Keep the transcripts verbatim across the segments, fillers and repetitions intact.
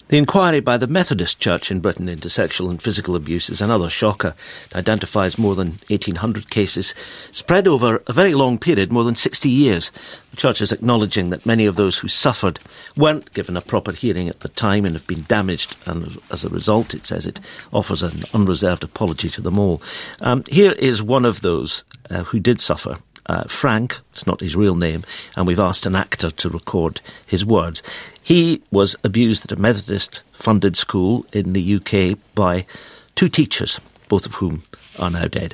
The inquiry by the Methodist Church in Britain into sexual and physical abuse is another shocker. It identifies more than eighteen hundred cases spread over a very long period, more than sixty years. The Church is acknowledging that many of those who suffered weren't given a proper hearing at the time and have been damaged, and as a result, it says it offers an unreserved apology to them all. Um, here is one of those uh, who did suffer. Uh, Frank, it's not his real name, and we've asked an actor to record his words. He was abused at a Methodist-funded school in the U K by two teachers, both of whom are now dead.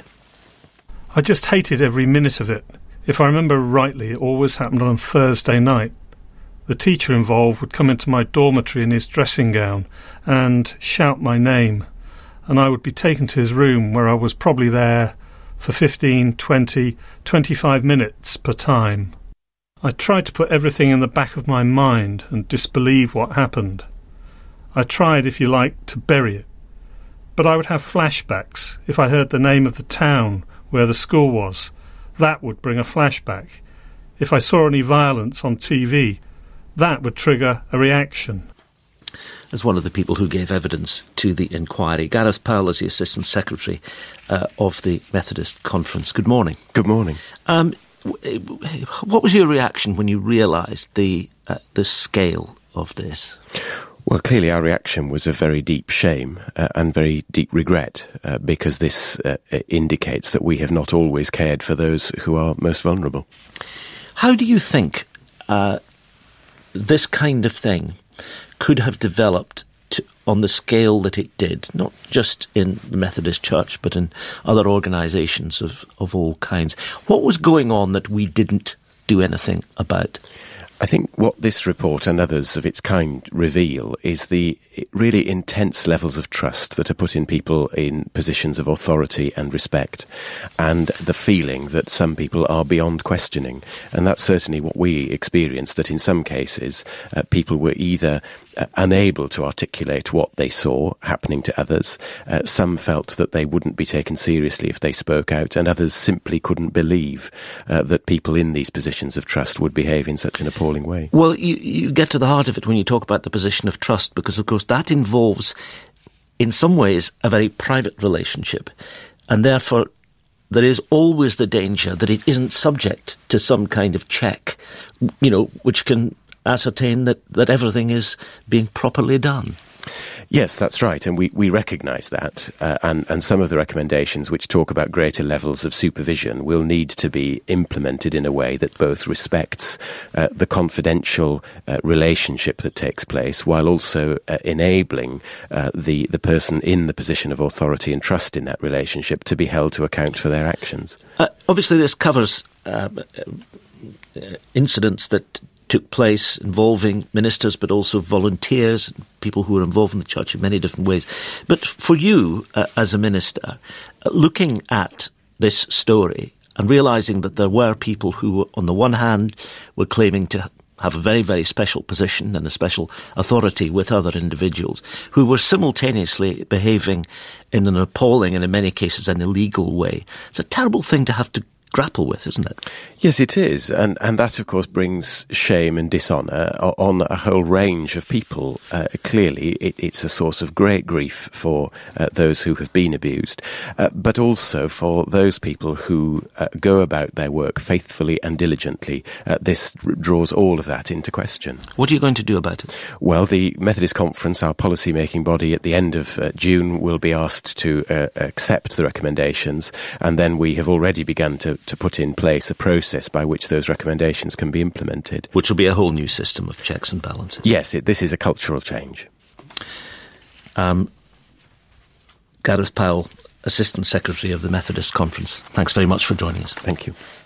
I just hated every minute of it. If I remember rightly, it always happened on Thursday night. The teacher involved would come into my dormitory in his dressing gown and shout my name, and I would be taken to his room where I was probably there for fifteen, twenty, twenty-five minutes per time. I tried to put everything in the back of my mind and disbelieve what happened. I tried, if you like, to bury it. But I would have flashbacks if I heard the name of the town where the school was. That would bring a flashback. If I saw any violence on T V, that would trigger a reaction. As one of the people who gave evidence to the inquiry, Gareth Powell is the Assistant Secretary uh, of the Methodist Conference. Good morning. Good morning. Um, what was your reaction when you realised the uh, the scale of this? Well, clearly our reaction was a very deep shame uh, and very deep regret uh, because this uh, indicates that we have not always cared for those who are most vulnerable. How do you think uh, this kind of thing could have developed to, on the scale that it did, not just in the Methodist Church, but in other organisations of, of all kinds? What was going on that we didn't do anything about? I think what this report and others of its kind reveal is the really intense levels of trust that are put in people in positions of authority and respect, and the feeling that some people are beyond questioning. And that's certainly what we experienced, that in some cases uh, people were either uh, unable to articulate what they saw happening to others. Uh, some felt that they wouldn't be taken seriously if they spoke out, and others simply couldn't believe uh, that people in these positions of trust would behave in such an appalling way. Well, you, you get to the heart of it when you talk about the position of trust, because, of course, that involves, in some ways, a very private relationship, and therefore there is always the danger that it isn't subject to some kind of check, you know, which can ascertain that, that everything is being properly done. Yes, that's right, and we, we recognise that, uh, and, and some of the recommendations which talk about greater levels of supervision will need to be implemented in a way that both respects uh, the confidential uh, relationship that takes place, while also uh, enabling uh, the, the person in the position of authority and trust in that relationship to be held to account for their actions. Uh, obviously, this covers uh, uh, incidents that took place involving ministers, but also volunteers, people who were involved in the church in many different ways. But for you, uh, as a minister, uh, looking at this story and realising that there were people who, on the one hand, were claiming to have a very, very special position and a special authority with other individuals, who were simultaneously behaving in an appalling and, in many cases, an illegal way. It's a terrible thing to have to grapple with, isn't it? Yes, it is, and and that of course brings shame and dishonour on a whole range of people. Uh, clearly, it, it's a source of great grief for uh, those who have been abused, uh, but also for those people who uh, go about their work faithfully and diligently. Uh, this draws all of that into question. What are you going to do about it? Well, the Methodist Conference, our policy-making body, at the end of uh, June will be asked to uh, accept the recommendations, and then we have already begun to to put in place a process by which those recommendations can be implemented. Which will be a whole new system of checks and balances. Yes, it, this is a cultural change. Um, Gareth Powell, Assistant Secretary of the Methodist Conference, thanks very much for joining us. Thank you.